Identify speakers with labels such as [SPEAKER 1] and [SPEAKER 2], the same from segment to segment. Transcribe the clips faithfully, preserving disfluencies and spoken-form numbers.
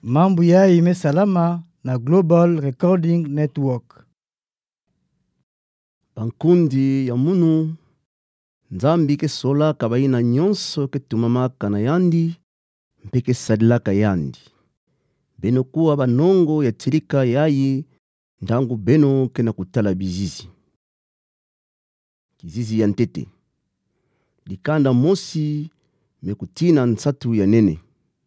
[SPEAKER 1] Mambo ya ime salama na Global Recording Network.
[SPEAKER 2] Bankundi ya munu nzambi ke sola kabaina nyonso ke tumamaka na yandi mpeke sadilaka yandi. Beno kuwa banongo ya tirika yayi ndangu beno kena kutala bizizi. Kizizi ya ntete. Likanda mosi mekutina nsatu ya nene.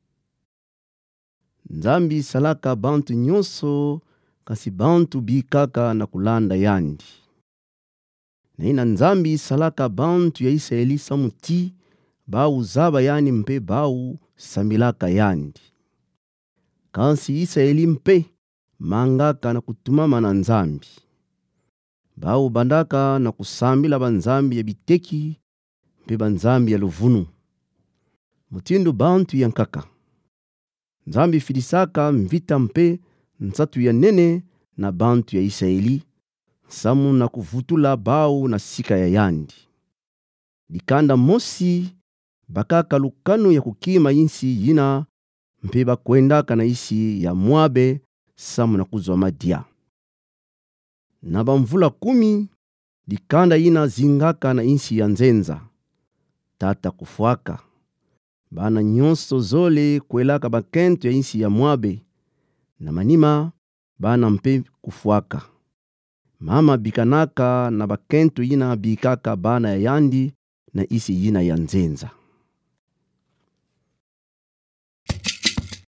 [SPEAKER 2] Nzambi salaka bantu nyonso kasi bantu bikaka na kulanda yandi. Na ina nzambi salaka bantu ya Israeli samuti bau zaba yani mpe bau sambilaka yandi. Kansi Israeli mpe mangaka na kutumama na nzambi. Bau bandaka na kusambila banzambi ya biteki mpe banzambi ya luvunu. Mutindo bantu ya nkaka. Nzambi filisaka mvita mpe nsatu ya nene na bantu ya Israeli. Samu na kuvutula bau na sika ya yandi. Dikanda mosi bakaka lukano ya kukima insi yina mpe bakwendaka na isi ya Moabe samu na kuzwa Madia. Na bamvula kumi dikanda yina zingaka na insi ya nzenza. Tata kufuaka. Bana nyonso zole kwelaka bakento ya insi ya Moabe. Na manima bana mpe kufuaka. Mama bikanaka na bakento yina bikaka bana ya yandi na isi yina ya nzenza.